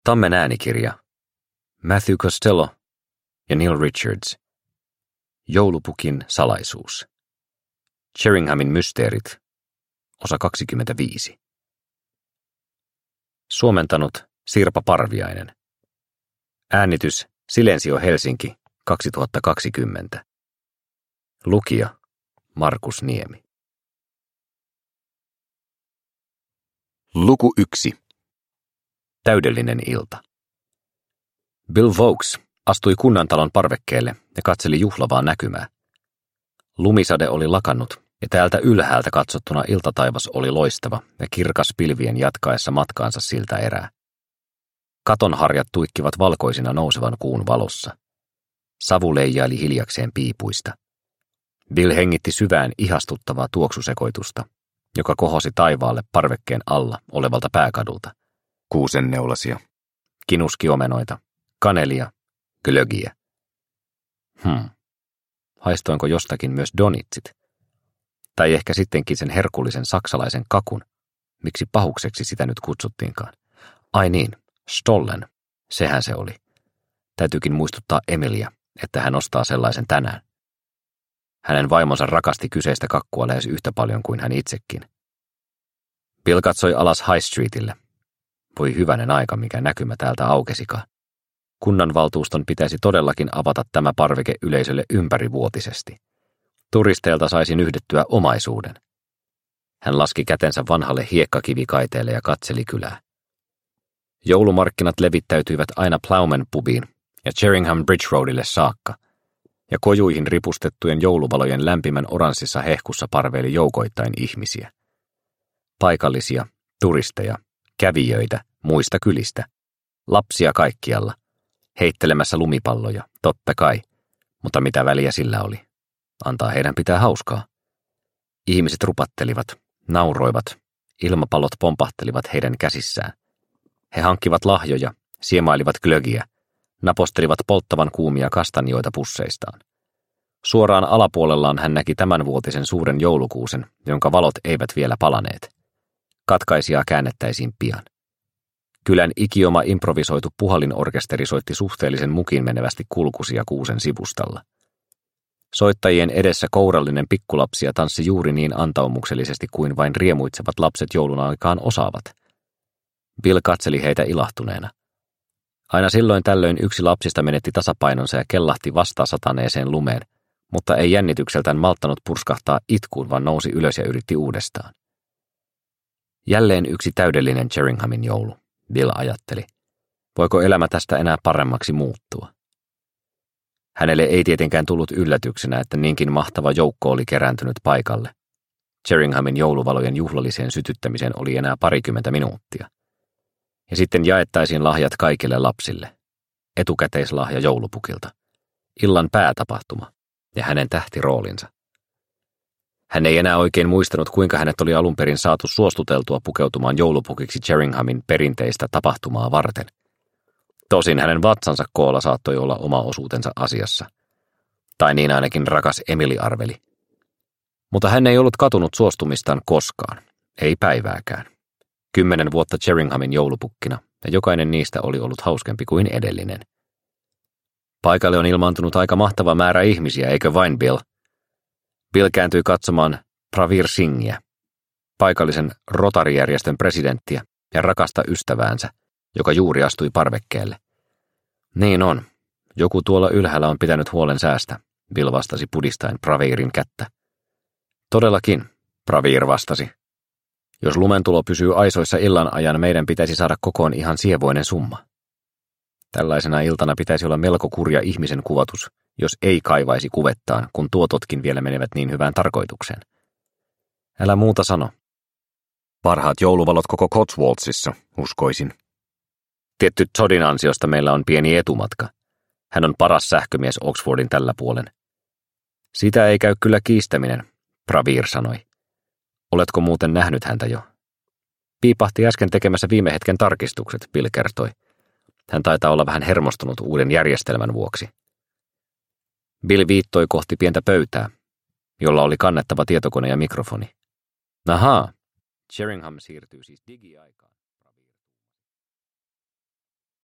Tammen äänikirja. Matthew Costello ja Neil Richards. Joulupukin salaisuus. Sheringhamin mysteerit. Osa 25. Suomentanut Sirpa Parviainen. Äänitys Silensio Helsinki 2020. Lukija Markus Niemi. Luku 1. Täydellinen ilta. Bill Vokes astui kunnantalon parvekkeelle ja katseli juhlavaa näkymää. Lumisade oli lakannut ja täältä ylhäältä katsottuna iltataivas oli loistava ja kirkas pilvien jatkaessa matkaansa siltä erää. Katonharjat tuikkivat valkoisina nousevan kuun valossa. Savu leijaili hiljakseen piipuista. Bill hengitti syvään ihastuttavaa tuoksusekoitusta, joka kohosi taivaalle parvekkeen alla olevalta pääkadulta. Kuusenneulasia, kinuskiomenoita, kanelia, glögiä. Haistoinko jostakin myös donitsit? Tai ehkä sittenkin sen herkullisen saksalaisen kakun, miksi pahukseksi sitä nyt kutsuttiinkaan. Ai niin, stollen, sehän se oli. Täytyykin muistuttaa Emilia, että hän ostaa sellaisen tänään. Hänen vaimonsa rakasti kyseistä kakkua lähes yhtä paljon kuin hän itsekin. Bill katsoi alas High Streetille. Voi hyvänen aika, mikä näkymä täältä aukesikaan. Kunnanvaltuuston pitäisi todellakin avata tämä parveke yleisölle ympärivuotisesti. Turisteilta saisi nyhdettyä omaisuuden. Hän laski kätensä vanhalle hiekkakivikaiteelle ja katseli kylää. Joulumarkkinat levittäytyivät aina Plowman pubiin ja Sheringham Bridge Roadille saakka, ja kojuihin ripustettujen jouluvalojen lämpimän oranssissa hehkussa parveili joukoittain ihmisiä. Paikallisia, turisteja, kävijöitä muista kylistä, lapsia kaikkialla, heittelemässä lumipalloja, totta kai, mutta mitä väliä sillä oli? Antaa heidän pitää hauskaa. Ihmiset rupattelivat, nauroivat, ilmapallot pompahtelivat heidän käsissään. He hankkivat lahjoja, siemailivat glögiä, napostelivat polttavan kuumia kastanjoita pusseistaan. Suoraan alapuolellaan hän näki tämänvuotisen suuren joulukuusen, jonka valot eivät vielä palaneet. Katkaisijaa käännettäisiin pian. Kylän ikioma improvisoitu puhallinorkesteri soitti suhteellisen mukin menevästi kulkusia kuusen sivustalla. Soittajien edessä kourallinen pikkulapsia tanssi juuri niin antaumuksellisesti kuin vain riemuitsevat lapset joulun aikaan osaavat. Bill katseli heitä ilahtuneena. Aina silloin tällöin yksi lapsista menetti tasapainonsa ja kellahti vastasataneeseen lumeen, mutta ei jännitykseltään malttanut purskahtaa itkuun, vaan nousi ylös ja yritti uudestaan. Jälleen yksi täydellinen Sheringhamin joulu, Bill ajatteli. Voiko elämä tästä enää paremmaksi muuttua? Hänelle ei tietenkään tullut yllätyksenä, että niinkin mahtava joukko oli kerääntynyt paikalle. Sheringhamin jouluvalojen juhlalliseen sytyttämiseen oli enää 20 minuuttia. Ja sitten jaettaisiin lahjat kaikille lapsille. Etukäteislahja joulupukilta. Illan päätapahtuma ja hänen tähtiroolinsa. Hän ei enää oikein muistanut, kuinka hänet oli alun perin saatu suostuteltua pukeutumaan joulupukiksi Sheringhamin perinteistä tapahtumaa varten. Tosin hänen vatsansa koolla saattoi olla oma osuutensa asiassa. Tai niin ainakin rakas Emily arveli. Mutta hän ei ollut katunut suostumistaan koskaan, ei päivääkään. 10 vuotta Sheringhamin joulupukkina, ja jokainen niistä oli ollut hauskempi kuin edellinen. Paikalle on ilmaantunut aika mahtava määrä ihmisiä, eikö vain, Bill? Bill kääntyi katsomaan Pravir Singhia, paikallisen Rotary-järjestön presidenttiä ja rakasta ystäväänsä, joka juuri astui parvekkeelle. Niin on. Joku tuolla ylhäällä on pitänyt huolen säästä, Bill vastasi pudistaen Pravirin kättä. Todellakin, Pravir vastasi. Jos lumentulo pysyy aisoissa illan ajan, meidän pitäisi saada kokoon ihan sievoinen summa. Tällaisena iltana pitäisi olla melko kurja ihmisen kuvatus, jos ei kaivaisi kuvettaan, kun tuototkin vielä menevät niin hyvään tarkoitukseen. Älä muuta sano. Parhaat jouluvalot koko Cotswoldsissa, uskoisin. Tietty Toddin ansiosta meillä on pieni etumatka. Hän on paras sähkömies Oxfordin tällä puolen. Sitä ei käy kyllä kiistäminen, Pravir sanoi. Oletko muuten nähnyt häntä jo? Piipahti äsken tekemässä viime hetken tarkistukset, Bill kertoi. Hän taitaa olla vähän hermostunut uuden järjestelmän vuoksi. Bill viittoi kohti pientä pöytää, jolla oli kannettava tietokone ja mikrofoni. Ahaa, Sheringham siirtyy siis digiaikaan.